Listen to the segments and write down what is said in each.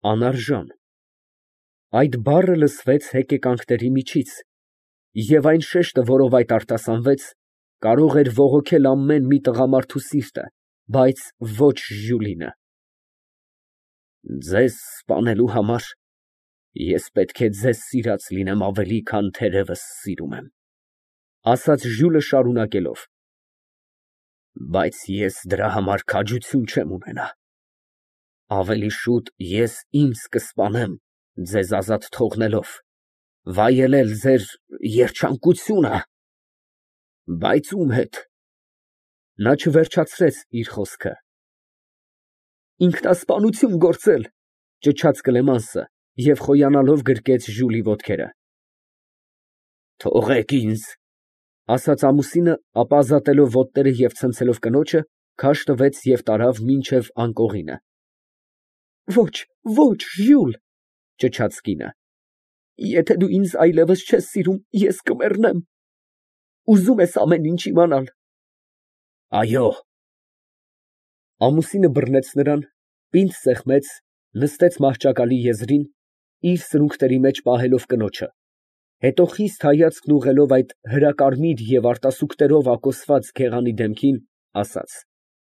Անարժան։ Այդ բառը լսվեց հեկեկանքների միջից, և այն շեշտը, որով այդ արտասանվեց, կարող էր բողոքել ամեն մի տղամարդու սիրտը, բայց ոչ Ժյուլինը։ Ձեզ սպանելու համար ես պետք է ձեզ սիրած լինեմ ավելի, քան թերևս սիրում եմ, ասաց Ժյուլը շարունակելով. բայց ես դրա համար քաջություն չեմ ունենա. ավելի շուտ ես ինձ կսպանեմ, ձեզ ազատ թողնելով, վայելել ձեր երջանկությունը, բայց ում հետ։ Նա չվերջացրեց իր խոսքը։ Ինքնասպանություն գործել, ճչաց Կլեմանսը և խոյանալով գրկեց Ժյուլի ոտքերը։ Թողեք ինձ, ասաց ամուսինը, ապա ազատելով ոտները և ցնցելով կնոջը, քաշ տվեց և տարավ մինչև անկողինը։ Ոչ, ոչ, Ժյուլ, ճչաց կինը, եթե դու ինձ այլևս չես սիրում, ես կմեռնեմ։ Ուզում ես ամեն ինչ իմանալ։ Այո։ Ամուսինը բռնեց նրան, պինդ սեղմեց, նստեց մահճակալի եզրին, իր սրունքների մեջ պահելով կնոջը, հետո խիստ հայացքն ուղղելով այդ հրակարմիր և արտասուքներով ակոսված գեղանի դեմքին, ասաց.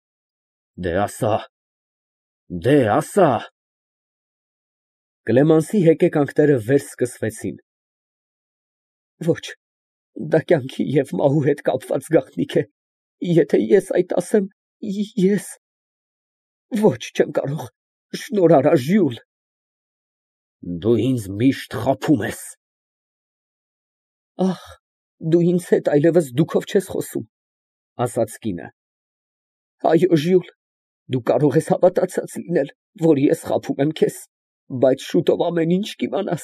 Դե ասա։ Կլեմանսի հեկեկանքները վերսկսվեցին։ Ոչ, դա կյանքի և մահու հետ կապված գաղտնիք է, եթե ես այդ ասեմ, ես… Ոչ, չեմ կարող, շնորհարա, Ժյուլ։ Դու ինձ միշտ խաբում ես։ Ախ, դու ինձ հետ այլևս դուքով չես խոսում, ասաց կինը։ Այո, Ժյուլ, դու կարող ես հավատացած լինել, որ ես խաբում եմ քեզ, բայց շուտով ամեն ինչ կիմանաս։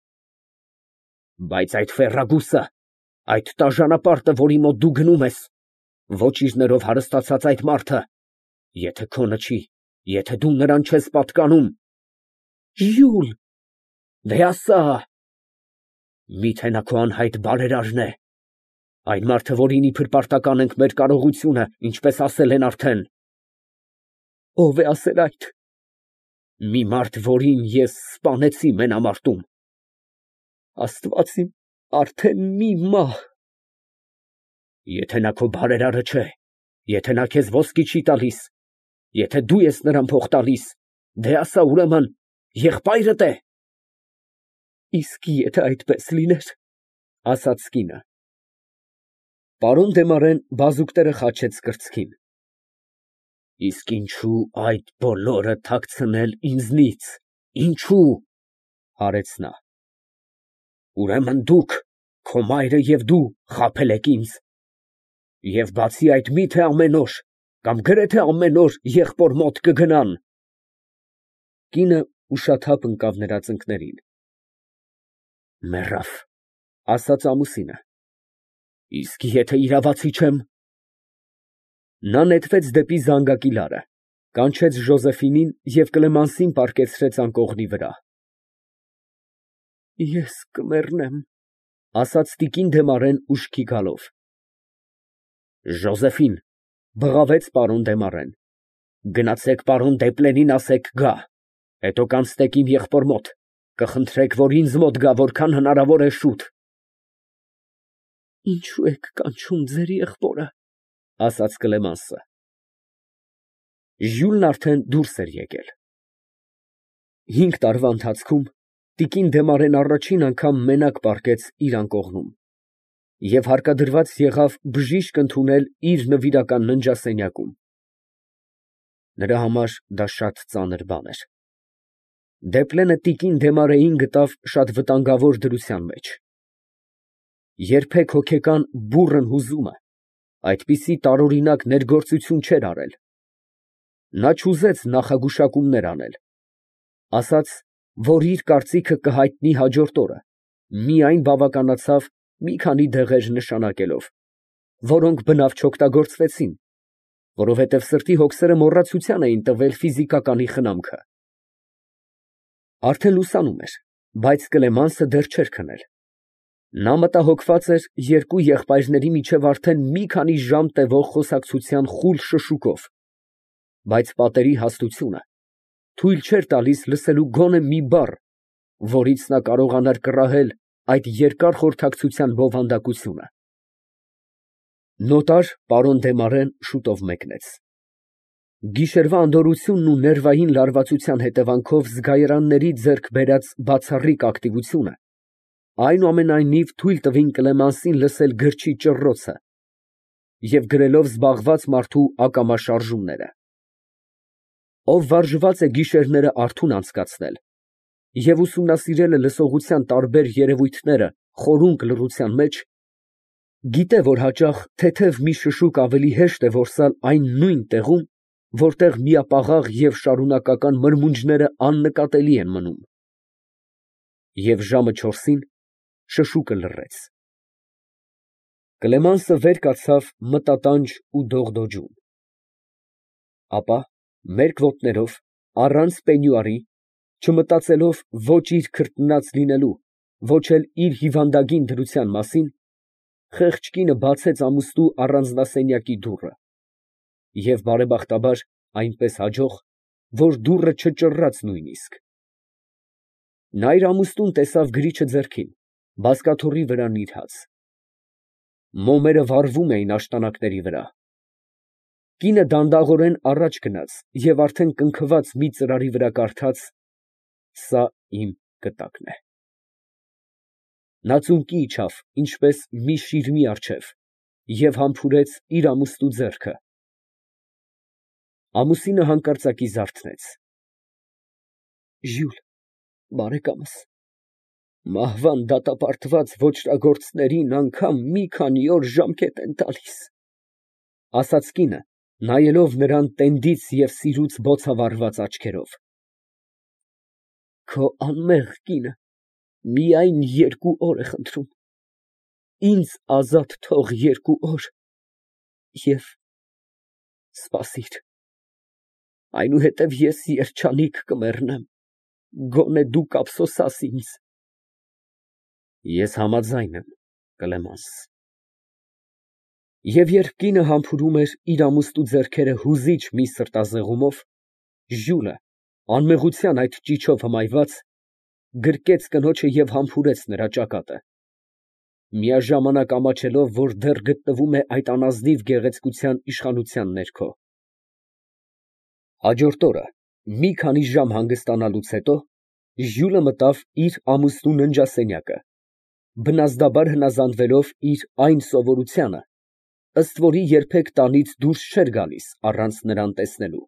Բայց այդ ֆեռագուսը, այդ տաժանապարտը, որի մոտ դու գնում ես, ոճիրներով հարստացած այդ մարդը, եթե քոնը չի, եթե դու նրան չես պատկանում… Ժյուլ… Դե ասա… Միթե նա քո անհայտ բարերարն է, այն մարդը, որին իբր պարտական ենք մեր կարողությունը, ինչպես ասել են արդեն… Ո՞վ է ասել այդ… Մի մարդ, որին ես սպանեցի մենամարտում… Աստված իմ, արդեն մի մահ… Եթե նա քո բարերարը չէ, եթե նա քեզ ոսկի չի տալիս, եթե դու ես նրան փող տալիս, դե ասա, ուրեմն, եղբայրդ է… Իսկ եթե այդպես լիներ… ասաց կինը։ Պարոն Դեմարեն բազուկները խաչեց կրծքին։ Իսկ ինչու այդ բոլորը թաքցնել ինձնից, ինչու… հարեց նա։ Ուրեմն դուք, քո մայրը և դու խաբել եք ինձ… Եվ բացի այդ, միթե ամեն օր կամ գրեթե ամեն օր եղբոր մոտ կգնան… Կինը ուշաթափ ընկավ նրա ծնկներին։ Մեռավ, ասաց ամուսինը։ Իսկ եթե իրավացի չեմ… Նա նետվեց դեպի զանգակի լարը, կանչեց Ժոզեֆինին և Կլեմանսին պառկեցրեց անկողնի վրա։ Ես կմեռնեմ, ասաց տիկին Դեմարեն ուշքի գալով։ Ժոզեֆին, բղավեց պարոն Դեմարեն, գնացեք պարոն Դեպլենին ասեք գա, հետո կանցնեք իմ եղբոր մոտ, կխնդրեք, որ ինձ մոտ գա, որքան հնարավոր է շուտ։ Ինչու եք կանչում ձեր եղբորը, ասաց Կլեմանսը։ Ժյուլն արդեն դուրս էր եկել։ 5 տարվա ընթացքում տիկին Դեմարեն առաջին անգամ մենակ պառկեց իր անկողնում և հարկադրված եղավ բժիշկ ընդունել իր նվիրական ննջասենյակում։ Նրա համար դա շատ ծանր բան էր։ Դեպլենը տիկին Դեմարեին գտավ շատ վտանգավոր դրության մեջ։ Երբեք հոգեկան բուռն հուզումը այդպիսի տարօրինակ ներգործություն չէր արել։ Նա չուզեց նախագուշակումներ անել, ասաց, որ իր կարծիքը կհայտնի հաջորդ օրը, միայն բավականացավ մի քանի դեղեր նշանակելով, որոնք բնավ չօգտագործվեցին, որովհետև սրտի հոգսերը մոռացության էին տվել ֆիզիկականի խնամքը։ Արդեն լուսանում էր, բայց Կլեմանսը դեռ չէր քնել։ Նա մտահոգված էր երկու եղբայրների միջև արդեն մի քանի ժամ տևող խոսակցության խուլ շշուկով, բայց պատերի հաստությունը, թույլ չէր տալիս լսելու գոնե մի բառ, որից նա կարողանար կռահել այդ երկար խորհրդակցության բովանդակությունը։ Նոտար պարոն Դեմարեն շուտով մեկնեց։ Գիշերվա անդորրությունն ու ներվային լարվածության հետևանքով զգայարանների ձեռք բերած բացառիկ ակտիվությունը այնուամենայնիվ թույլ տվին Կլեմենսին լսել գրչի ճռռոցը և գրելով զբաղված մարդու ակամա շարժումները։ Ով վարժված է գիշերները արթուն անցկացնել և ուսումնասիրել է լսողության տարբեր երևույթները խորունկ լռության մեջ, գիտե, որ հաճախ թեթև մի շշուկ ավելի հեշտ է որսալ այն նույն տեղում, որտեղ միապաղաղ և շարունակական մրմունջները աննկատելի են մնում։ Եվ ժամը 4-ին շշուկը լռեց։ Կլեմենսը վեր կացավ մտատանջ ու դողդոջուն։ Ապա մերկ ոտներով, առանց պենյուարի, չմտածելով ոչ իր քրտնած լինելու, ոչ էլ իր հիվանդագին դրության մասին, խեղճ կինը բացեց ամուստու առանձնասենյակի դուռը և բարեբախտաբար այնպես հաջող, որ դուռը չճռռաց նույնիսկ։ Նա իր ամուստուն տեսավ գրիչը ձեռքին, բազկաթոռի վրա նիրհած։ Մոմերը վառվում էին աշտանակների վրա։ Կինը դանդաղորեն առաջ գնաց և արդեն կնքված մի ծրարի վրա կարդաց. «Սա իմ կտակն է»։ Նա ծունկի իջավ, ինչպես մի շիրմի առջև, և համբուրեց իր ամուստու ձեռքը։ Ամուսինը հանկարծակի զարթնեց։ Ժյուլ, բարեկամս, մահվան դատապարտված ոճրագործներին անգամ մի քանի օր ժամկետ են տալիս, ասաց կինը, նայելով նրան տենդից և սիրուց բոցավառված աչքերով։ Քո անմեղ կինը միայն 2 օր է խնդրում, ինձ ազատ թող 2 օր և սպասիր, այնուհետև ես երջանիկ կմեռնեմ, գոնե դու կափսոսաս ինձ։ Ես համաձայն եմ, Կլեմենս։ Եվ երբ կինը համբուրում էր իր ամուստու ձեռքերը հուզիչ մի սրտազեղումով, Ժյուլը, անմեղության այդ ճիչով հմայված, գրկեց կնոջը և համբուրեց նրա ճակատը, միաժամանակ ամաչելով, որ դեռ գտնվում է այդ անազնիվ գեղեցկության իշխանության ներքո։ Հաջորդ օրը, մի քանի ժամ հանգստանալուց հետո, Ժյուլը մտավ իր ամուսնու ննջասենյակը, բնազդաբար հնազանդվելով իր այն սովորությանը, ըստ որի երբեք տանից դուրս չէր գալիս առանց նրան տեսնելու։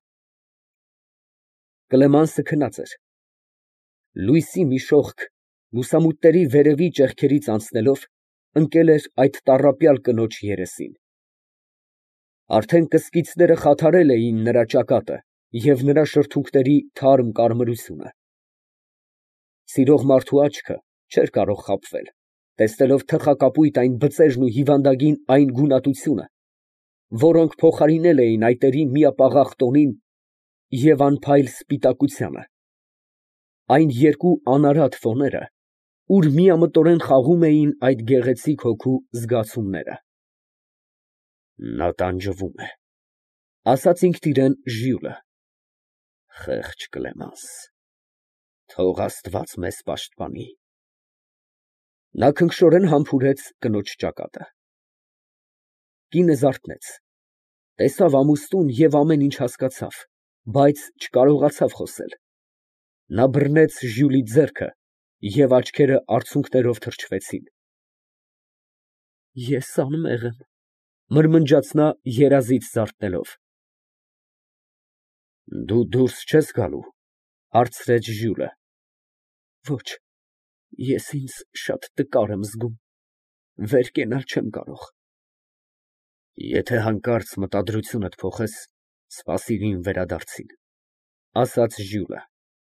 Կլեմենսը քնած էր։ Լույսի մի շողք լուսամուտների վերևի ճեղքերից անցնելով ընկել էր այդ տառապյալ կնոջ երեսին։ Արդեն կսկիցները խաթարել էին նրա ճակատը և նրա շրթունքների թարմ կարմրությունը։ Սիրող մարդու աչքը չէր կարող խաբվել, տեսնելով թխակապույտ այն բծերն ու հիվանդագին այն գունատությունը, որոնք փոխարինել էին այտերի միապաղաղ տոնին և անփայլ սպիտակությանը։ Այն երկու անարատ ֆոները, ուր միամտորեն խաղում էին այդ գեղեցիկ հոգու զգացումները։ Նա տանջվում է, ասաց ինքն իրան Ժյուլը։ Խեղճ Կլեմենս, թող Աստված մեզ պաշտպանի։ Նա քնքշորեն համբուրեց կնոջ ճակատը։ Կինը զարթնեց, տեսավ ամուստուն և ամեն ինչ հասկացավ, բայց չկարողացավ խոսել։ Նա բռնեց Ժյուլի ձեռքը և աչքերը արցունքներով թրջվեցին։ Ես անմեղ եմ, մրմնջաց նա երազից զարթնելով։ Դու դուրս չե՞ս գալու, հարցրեց Ժյուլը։ Ոչ, ես ինձ շատ տկար եմ զգում, վեր կենալ չեմ կարող։ Եթե հանկարծ մտադրությունդ փոխես, սպասիր իմ վերադարձին, ասաց Ժյուլը։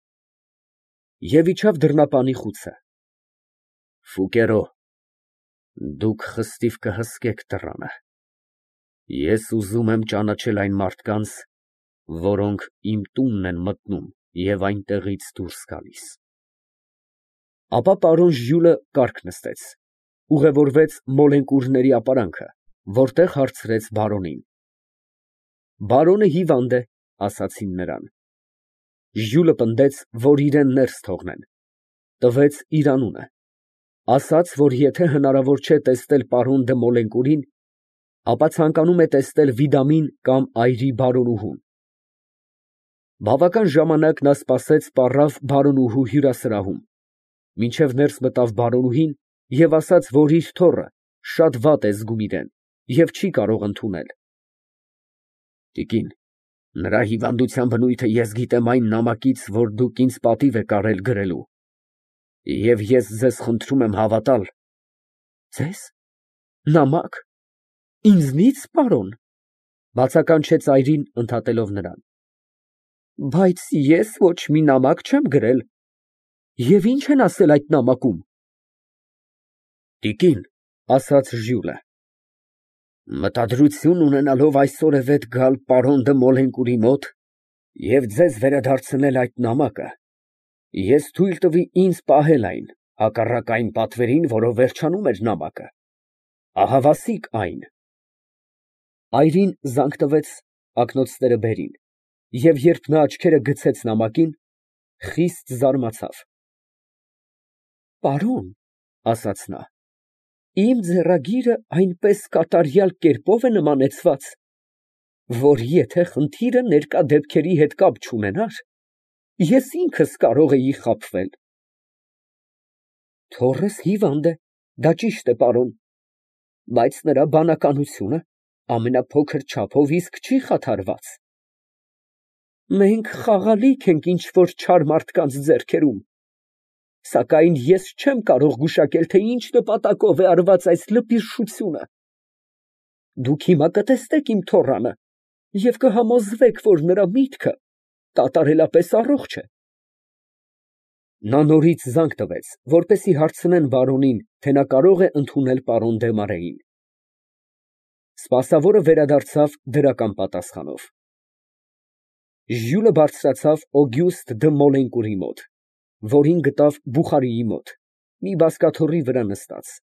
Եվ իջավ դռնապանի խուցը։ Ֆուկերո, դուք խստիվ կհսկեք դռանը։ Ես ուզում եմ ճանաչել այն մարդկանց, որոնք իմ տունն են մտնում և այնտեղից դուրս գալիս։ Ապա պարոն Ժյուլը կառք նստեց, ուղևորվեց Մոլենկուրների ապարանքը, որտեղ հարցրեց բարոնին։ Բարոնը հիվանդ է, ասացին նրան։ Ժյուլը պնդեց, որ իրեն ներս թողնեն, տվեց իր անունը, ասաց, որ եթե հնարավոր չէ տեսնել պարոն դը Մոլենկուրին, ապա ցանկանում է տեսնել Վիդամին կամ այրի բարոնուհուն։ Բավական ժամանակ նա սպասեց պառավ բարոնուհու հյուրասրահում, մինչև ներս մտավ բարոնուհին և ասաց, որ իր թոռը շատ վատ է զգում իրան և չի կարող ընդունել։ Տիկին, նրա հիվանդության բնույթը ես գիտեմ այն նամակից, որ դուք ինձ պատիվ եք արել գրելու, և ես ձեզ խնդրում եմ հավատալ։ Ձեզ, նամակ, ինձնից, պարոն, բացականչեց այրին, ընդհատելով նրան։ Բայց ես ոչ մի նամակ չեմ գրել, և ինչ են ասել այդ նամակում։ Տիկին, ասաց Ժյուլը, մտադրություն ունենալով այսօրևետ գալ պարոն դը Մոլենկուրի մոտ և ձեզ վերադարձնել այդ նամակը, ես թույլ տվի ինձ պահել այն, հակառակ այն պատվերին, որով վերջանում էր նամակը, ահավասիկ այն։ Այրին զանգ տվեց ակնոցները բերին, և երբ նա աչքերը գցեց նամակին, խիստ զարմացավ։ Պարոն, ասաց նա, իմ ձեռագիրը այնպես կատարյալ կերպով է նմանեցված, որ եթե խնդիրը ներկա դեպքերի հետ կապ չունենար, ես ինքս կարող էի խաբվել։ Թոռս հիվանդ է, դա ճիշտ է, պարոն, բայց նրա բանականությունը ամենափոքր չափով իսկ չի խաթարված։ Մենք խաղալիք ենք ինչ֊որ չար մարդկանց ձեռքերում, սակայն ես չեմ կարող գուշակել, թե ինչ նպատակով է արված այս լպիռշությունը։ Դուք հիմա կտեսնեք իմ թոռանը և կհամոզվեք, որ նրա միտքը կատարելապես առողջ է։ Նա նորից զանգ տվեց, որպեսզի հարցնեն բարոնին, թե նա կարող է ընդունել պարոն Դեմարեին։ Սպասավորը վերադարձավ դրական պատասխանով։ Ժյուլը բարձրացավ Օգյուստը դը Մոլենկուրի մոտ, որին գտավ Բուխարիի մոտ, մի բազկաթոռի վրա նստած։